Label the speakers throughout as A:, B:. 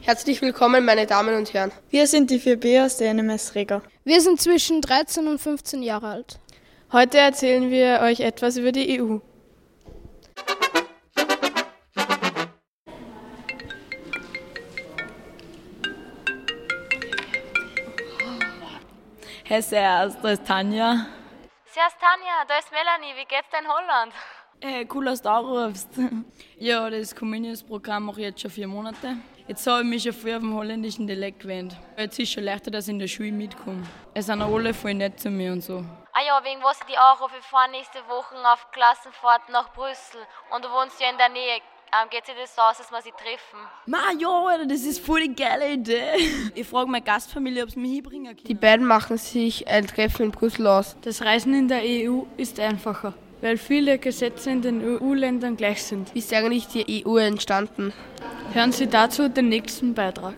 A: Herzlich willkommen, meine Damen und Herren.
B: Wir sind die 4B aus der NMS Rega.
C: Wir sind zwischen 13 und 15 Jahre alt.
B: Heute erzählen wir euch etwas über die EU.
D: Hey, servus, da ist Tanja.
E: Servus Tanja, da ist Melanie. Wie geht's dir in Holland?
D: Hey, cool, dass du anrufst. Ja, das Comenius-Programm mache ich jetzt schon 4 Monate. Jetzt habe ich mich schon früher auf dem holländischen Dialekt gewöhnt. Jetzt ist es schon leichter, dass ich in der Schule mitkomme. Es sind auch alle voll nett zu mir und so.
E: Ah ja, wegen was ich dich anrufe, ich fahre nächste Woche auf Klassenfahrt nach Brüssel. Und du wohnst ja in der Nähe. Geht sich das aus, dass wir sie treffen?
D: Ja, Alter, das ist voll die geile Idee. Ich frage meine Gastfamilie, ob sie mich hinbringen können.
A: Die beiden machen sich ein Treffen in Brüssel aus.
B: Das Reisen in der EU ist einfacher, weil viele Gesetze in den EU-Ländern gleich sind.
A: Wie ist eigentlich die EU entstanden?
B: Hören Sie dazu den nächsten Beitrag.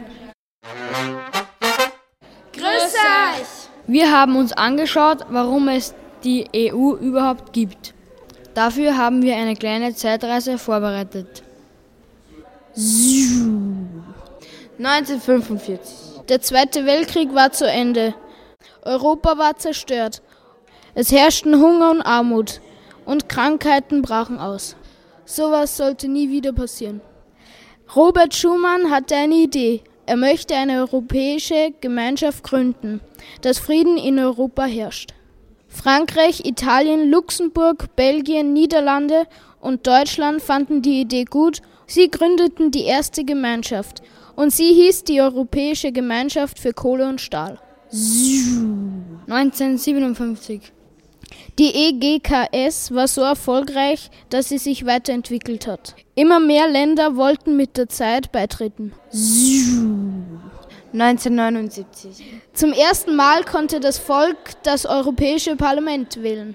C: Grüß euch! Wir haben uns angeschaut, warum es die EU überhaupt gibt. Dafür haben wir eine kleine Zeitreise vorbereitet.
A: 1945.
C: Der Zweite Weltkrieg war zu Ende. Europa war zerstört. Es herrschten Hunger und Armut. Und Krankheiten brachen aus. Sowas sollte nie wieder passieren. Robert Schuman hatte eine Idee. Er möchte eine europäische Gemeinschaft gründen, dass Frieden in Europa herrscht. Frankreich, Italien, Luxemburg, Belgien, Niederlande und Deutschland fanden die Idee gut. Sie gründeten die erste Gemeinschaft und sie hieß die Europäische Gemeinschaft für Kohle und Stahl. 1957. Die EGKS war so erfolgreich, dass sie sich weiterentwickelt hat. Immer mehr Länder wollten mit der Zeit beitreten.
A: 1979.
C: Zum ersten Mal konnte das Volk das Europäische Parlament wählen.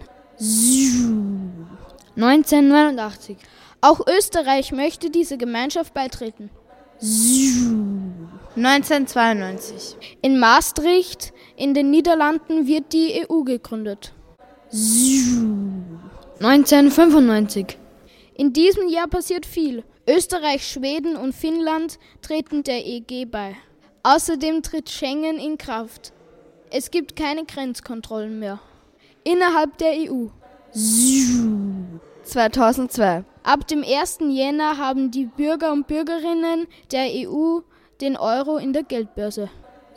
C: 1989. Auch Österreich möchte dieser Gemeinschaft beitreten.
A: 1992.
C: In Maastricht in den Niederlanden wird die EU gegründet. 1995. In diesem Jahr passiert viel. Österreich, Schweden und Finnland treten der EG bei. Außerdem tritt Schengen in Kraft. Es gibt keine Grenzkontrollen mehr. Innerhalb der EU.
A: 2002.
C: Ab dem 1. Jänner haben die Bürger und Bürgerinnen der EU den Euro in der Geldbörse.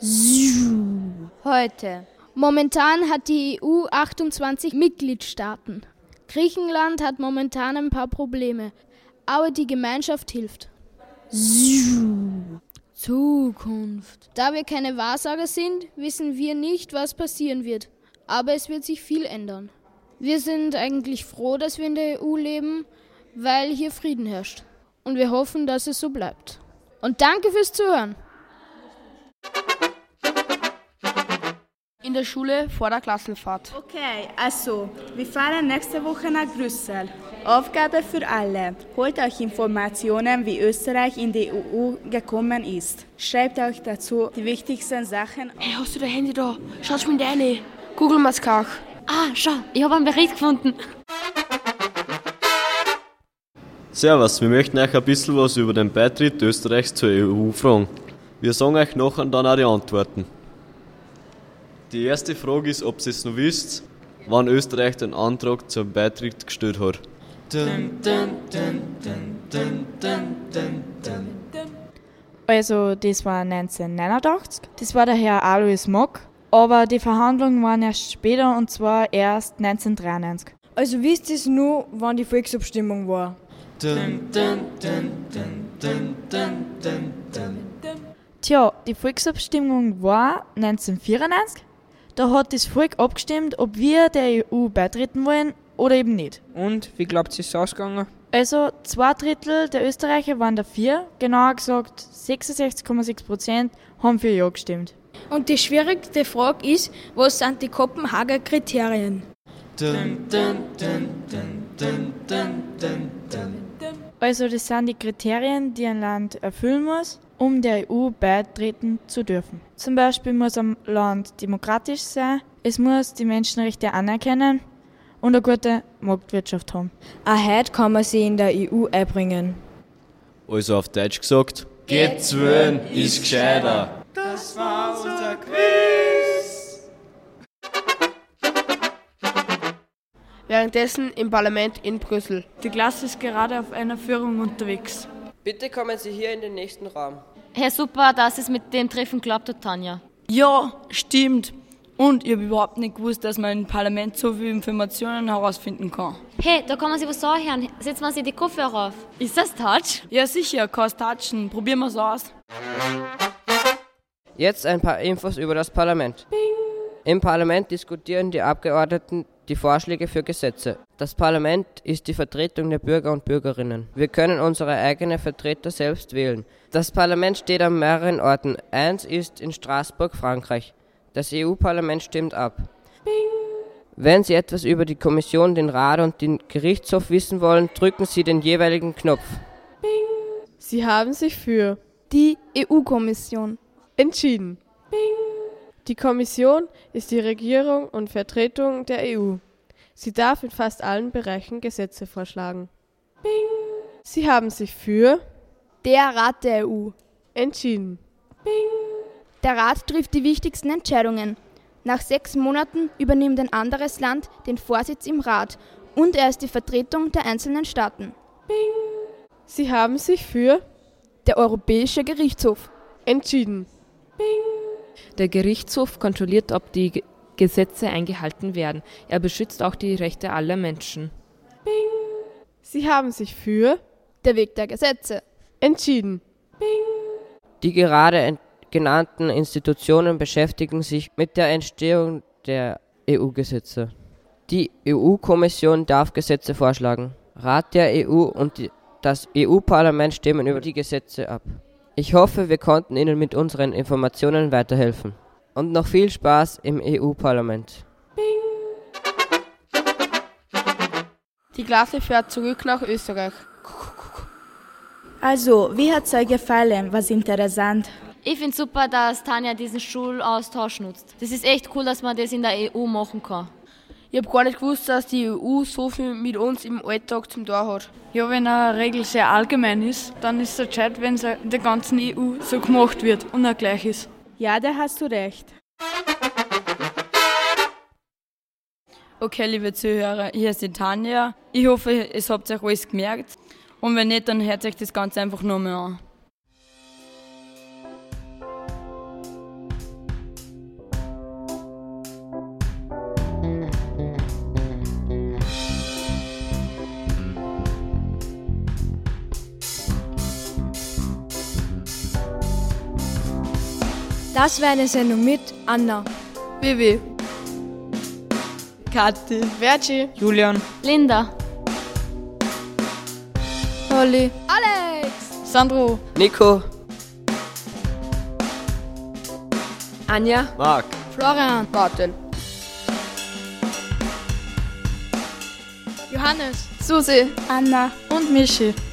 A: Heute.
C: Momentan hat die EU 28 Mitgliedstaaten. Griechenland hat momentan ein paar Probleme, aber die Gemeinschaft hilft. Zukunft. Da wir keine Wahrsager sind, wissen wir nicht, was passieren wird. Aber es wird sich viel ändern. Wir sind eigentlich froh, dass wir in der EU leben, weil hier Frieden herrscht. Und wir hoffen, dass es so bleibt. Und danke fürs Zuhören.
A: In der Schule vor der Klassenfahrt.
F: Okay, also, wir fahren nächste Woche nach Brüssel. Aufgabe für alle. Holt euch Informationen, wie Österreich in die EU gekommen ist. Schreibt euch dazu die wichtigsten Sachen auf.
A: Hey, hast du dein Handy da? Schaut mir rein. Google Maskach.
E: Schau, ich habe einen Bericht gefunden.
G: Servus, wir möchten euch ein bisschen was über den Beitritt Österreichs zur EU fragen. Wir sagen euch nachher dann auch die Antworten. Die erste Frage ist, ob ihr es noch wisst, wann Österreich den Antrag zum Beitritt gestellt hat.
H: Also, das war 1989. Das war der Herr Alois Mock. Aber die Verhandlungen waren erst später, und zwar erst 1993.
I: Also wisst ihr nur, wann die Volksabstimmung war?
H: Tja, die Volksabstimmung war 1994. Da hat das Volk abgestimmt, ob wir der EU beitreten wollen oder eben nicht.
I: Und, wie glaubt ihr, ist es ausgegangen?
H: Also 2/3 der Österreicher waren dafür, genauer gesagt 66,6% haben für Ja gestimmt.
C: Und die schwierigste Frage ist, was sind die Kopenhager Kriterien?
H: Also das sind die Kriterien, die ein Land erfüllen muss, um der EU beitreten zu dürfen. Zum Beispiel muss ein Land demokratisch sein, es muss die Menschenrechte anerkennen und eine gute Marktwirtschaft haben.
I: Auch heute kann man sie in der EU einbringen.
G: Also auf Deutsch gesagt, Geht's wählen, ist gescheiter.
J: Das war unser Quiz.
A: Währenddessen im Parlament in Brüssel.
B: Die Klasse ist gerade auf einer Führung unterwegs.
K: Bitte kommen Sie hier in den nächsten Raum.
E: Herr, super, dass es mit dem Treffen klappt hat, Tanja.
D: Ja, stimmt. Und ich habe überhaupt nicht gewusst, dass man im Parlament so viele Informationen herausfinden kann.
E: Hey, da kann man sich was anhören. Setzen wir sich die Kopfhörer auf. Ist das Touch?
D: Ja, sicher, kannst touchen. Probieren wir es aus.
K: Jetzt ein paar Infos über das Parlament. Bing. Im Parlament diskutieren die Abgeordneten die Vorschläge für Gesetze. Das Parlament ist die Vertretung der Bürger und Bürgerinnen. Wir können unsere eigenen Vertreter selbst wählen. Das Parlament steht an mehreren Orten. Eins ist in Straßburg, Frankreich. Das EU-Parlament stimmt ab. Bing. Wenn Sie etwas über die Kommission, den Rat und den Gerichtshof wissen wollen, drücken Sie den jeweiligen Knopf.
L: Bing. Sie haben sich für
C: Die EU-Kommission
L: entschieden. Bing. Die Kommission ist die Regierung und Vertretung der EU. Sie darf in fast allen Bereichen Gesetze vorschlagen. Bing. Sie haben sich für
C: der Rat der EU
L: entschieden. Bing.
C: Der Rat trifft die wichtigsten Entscheidungen. Nach 6 Monaten übernimmt ein anderes Land den Vorsitz im Rat und er ist die Vertretung der einzelnen Staaten.
L: Bing. Sie haben sich für
C: der Europäische Gerichtshof
L: entschieden.
C: Bing.
M: Der Gerichtshof kontrolliert, ob die Gesetze eingehalten werden. Er beschützt auch die Rechte aller Menschen.
L: Bing. Sie haben sich für
C: der Weg der Gesetze
L: entschieden.
K: Bing. Die gerade genannten Institutionen beschäftigen sich mit der Entstehung der EU-Gesetze. Die EU-Kommission darf Gesetze vorschlagen. Rat der EU und das EU-Parlament stimmen über die Gesetze ab. Ich hoffe, wir konnten Ihnen mit unseren Informationen weiterhelfen. Und noch viel Spaß im EU-Parlament.
A: Die Klasse fährt zurück nach Österreich.
F: Also, wie hat es euch gefallen? Was interessant?
E: Ich finde super, dass Tanja diesen Schulaustausch nutzt. Das ist echt cool, dass man das in der EU machen kann.
A: Ich habe gar nicht gewusst, dass die EU so viel mit uns im Alltag zum Tor hat.
B: Ja, wenn eine Regel sehr allgemein ist, dann ist es gescheit, wenn es in der ganzen EU so gemacht wird und auch gleich ist.
F: Ja, da hast du recht.
D: Okay, liebe Zuhörer, hier ist die Tanja. Ich hoffe, es habt euch alles gemerkt. Und wenn nicht, dann hört euch das Ganze einfach nur mehr an.
I: Das war eine Sendung mit Anna,
L: Bibi,
A: Kathi,
L: Verci,
I: Julian,
E: Linda,
C: Holly,
B: Alex, Sandro,
K: Nico,
I: Anja,
G: Marc,
C: Florian,
A: Martin,
B: Johannes,
A: Susi,
F: Anna
B: und Michi.